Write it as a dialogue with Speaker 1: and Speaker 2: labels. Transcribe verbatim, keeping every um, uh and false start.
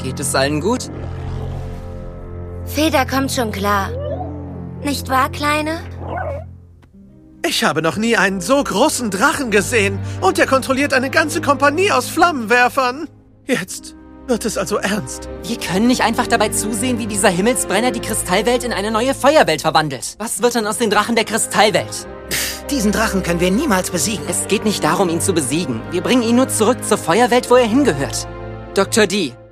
Speaker 1: Geht es allen gut?
Speaker 2: Feder kommt schon klar. Nicht wahr, Kleine?
Speaker 3: Ich habe noch nie einen so großen Drachen gesehen. Und er kontrolliert eine ganze Kompanie aus Flammenwerfern. Jetzt wird es also ernst.
Speaker 1: Wir können nicht einfach dabei zusehen, wie dieser Himmelsbrenner die Kristallwelt in eine neue Feuerwelt verwandelt. Was wird dann aus den Drachen der Kristallwelt?
Speaker 4: Diesen Drachen können wir niemals besiegen.
Speaker 1: Es geht nicht darum, ihn zu besiegen. Wir bringen ihn nur zurück zur Feuerwelt, wo er hingehört. Doktor D,